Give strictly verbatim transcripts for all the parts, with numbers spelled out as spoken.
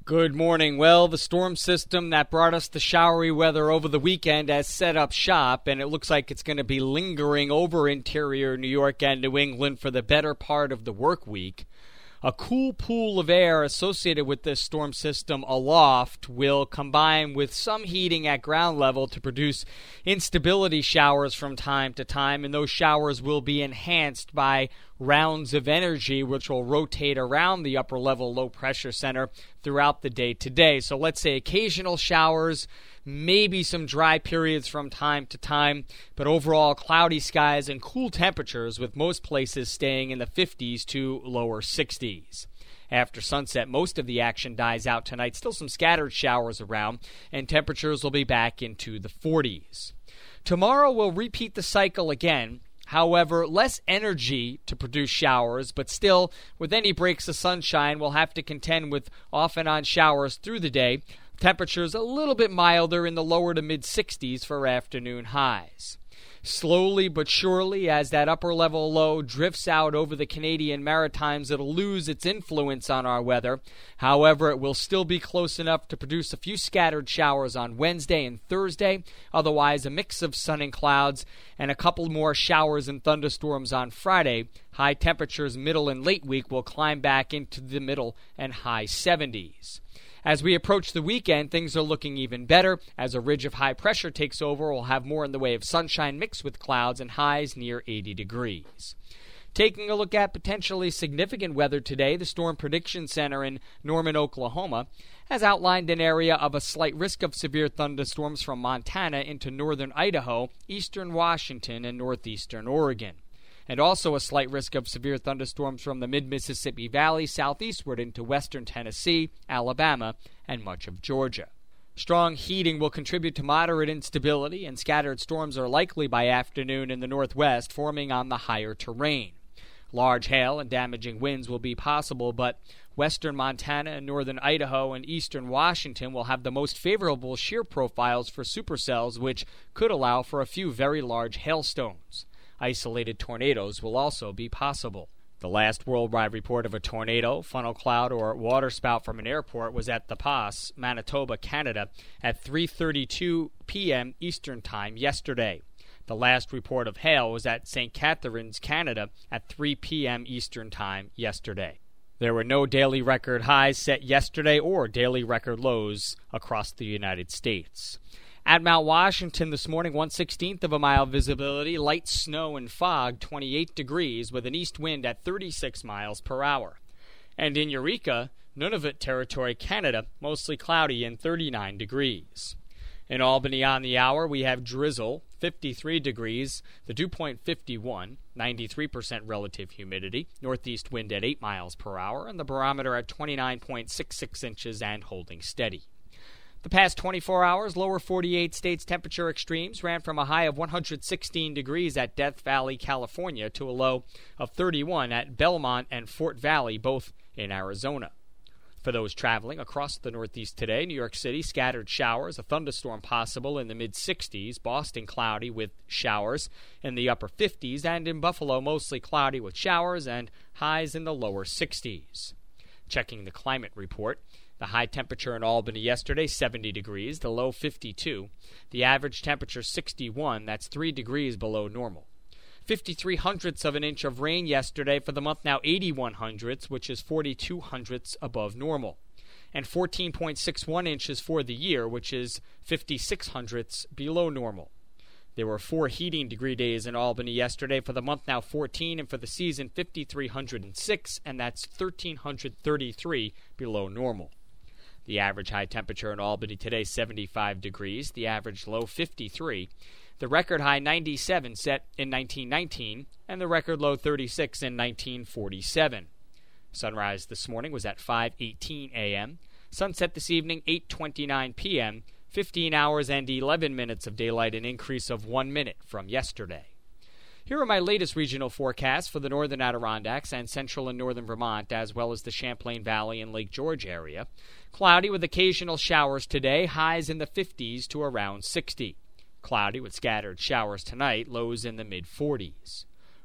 Good morning. Well, the storm system that brought us the showery weather over the weekend has set up shop, and it looks like it's going to be lingering over interior New York and New England for the better part of the work week. A cool pool of air associated with this storm system aloft will combine with some heating at ground level to produce instability showers from time to time, and those showers will be enhanced by rounds of energy which will rotate around the upper level low pressure center throughout the day today. So let's say occasional showers, maybe some dry periods from time to time, but overall cloudy skies and cool temperatures with most places staying in the fifties to lower sixties. After sunset, most of the action dies out tonight. Still some scattered showers around, and temperatures will be back into the forties. Tomorrow we'll repeat the cycle again. However, less energy to produce showers, but still, with any breaks of sunshine, we'll have to contend with off and on showers through the day. Temperatures a little bit milder in the lower to mid sixties for afternoon highs. Slowly but surely, as that upper level low drifts out over the Canadian Maritimes, it'll lose its influence on our weather. However, it will still be close enough to produce a few scattered showers on Wednesday and Thursday. Otherwise, a mix of sun and clouds and a couple more showers and thunderstorms on Friday. High temperatures middle and late week will climb back into the middle and high seventies. As we approach the weekend, things are looking even better. As a ridge of high pressure takes over, we'll have more in the way of sunshine mixed with clouds and highs near eighty degrees. Taking a look at potentially significant weather today, the Storm Prediction Center in Norman, Oklahoma, has outlined an area of a slight risk of severe thunderstorms from Montana into northern Idaho, eastern Washington, and northeastern Oregon, and also a slight risk of severe thunderstorms from the mid-Mississippi Valley southeastward into western Tennessee, Alabama, and much of Georgia. Strong heating will contribute to moderate instability, and scattered storms are likely by afternoon in the northwest, forming on the higher terrain. Large hail and damaging winds will be possible, but western Montana and northern Idaho and eastern Washington will have the most favorable shear profiles for supercells, which could allow for a few very large hailstones. Isolated tornadoes will also be possible. The last worldwide report of a tornado, funnel cloud, or waterspout from an airport was at The Pas, Manitoba, Canada, at three thirty-two p.m. Eastern Time yesterday. The last report of hail was at Saint Catharines, Canada, at three p.m. Eastern Time yesterday. There were no daily record highs set yesterday or daily record lows across the United States. At Mount Washington this morning, one sixteenth of a mile visibility, light snow and fog, twenty-eight degrees, with an east wind at thirty-six miles per hour. And in Eureka, Nunavut Territory, Canada, mostly cloudy and thirty-nine degrees. In Albany on the hour, we have drizzle, fifty-three degrees, the dew point fifty-one, ninety-three percent relative humidity, northeast wind at eight miles per hour, and the barometer at twenty-nine point six six inches and holding steady. The past twenty-four hours, lower forty-eight states temperature extremes ran from a high of one hundred sixteen degrees at Death Valley, California, to a low of thirty-one at Belmont and Fort Valley, both in Arizona. For those traveling across the Northeast today, New York City, scattered showers, a thunderstorm possible in the mid-sixties, Boston cloudy with showers in the upper fifties, and in Buffalo, mostly cloudy with showers and highs in the lower sixties. Checking the climate report, the high temperature in Albany yesterday, seventy degrees, the low fifty-two. The average temperature sixty-one, that's three degrees below normal. fifty-three hundredths of an inch of rain yesterday. For the month now, eighty-one hundredths, which is forty-two hundredths above normal. And fourteen point six one inches for the year, which is fifty-six hundredths below normal. There were four heating degree days in Albany yesterday. For the month now, fourteen, and for the season, five thousand three hundred six, and that's one thousand three hundred thirty-three below normal. The average high temperature in Albany today, seventy-five degrees. The average low, fifty-three. The record high, ninety-seven, set in nineteen nineteen, and the record low, thirty-six, in nineteen forty-seven. Sunrise this morning was at five eighteen a.m. Sunset this evening, eight twenty-nine p.m., fifteen hours and eleven minutes of daylight, an increase of one minute from yesterday. Here are my latest regional forecasts for the northern Adirondacks and central and northern Vermont, as well as the Champlain Valley and Lake George area. Cloudy with occasional showers today, highs in the fifties to around sixty. Cloudy with scattered showers tonight, lows in the mid-forties.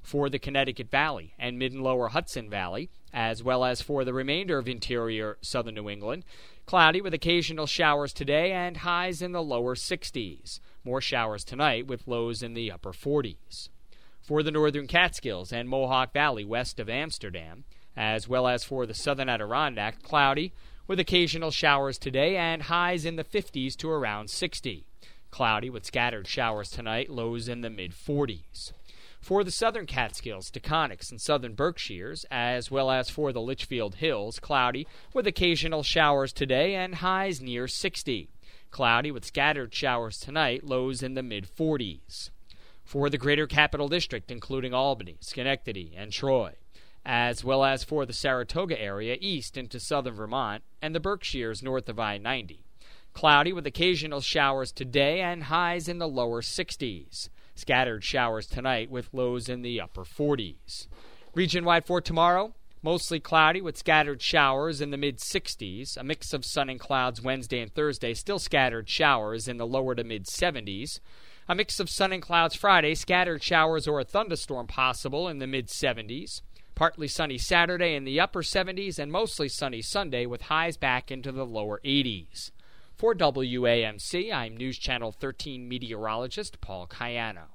For the Connecticut Valley and mid and lower Hudson Valley, as well as for the remainder of interior southern New England, cloudy with occasional showers today and highs in the lower sixties. More showers tonight with lows in the upper forties. For the northern Catskills and Mohawk Valley west of Amsterdam, as well as for the southern Adirondack, cloudy with occasional showers today and highs in the fifties to around sixty. Cloudy with scattered showers tonight, lows in the mid forties. For the southern Catskills, Taconics, and southern Berkshires, as well as for the Litchfield Hills, cloudy with occasional showers today and highs near sixty. Cloudy with scattered showers tonight, lows in the mid forties. For the greater Capital District, including Albany, Schenectady, and Troy, as well as for the Saratoga area east into southern Vermont and the Berkshires north of I ninety. Cloudy with occasional showers today and highs in the lower sixties. Scattered showers tonight with lows in the upper forties. Region-wide for tomorrow, mostly cloudy with scattered showers in the mid-sixties. A mix of sun and clouds Wednesday and Thursday, still scattered showers in the lower to mid-seventies. A mix of sun and clouds Friday, scattered showers or a thunderstorm possible in the mid-seventies. Partly sunny Saturday in the upper seventies and mostly sunny Sunday with highs back into the lower eighties. For W A M C, I'm News Channel thirteen meteorologist Paul Cayano.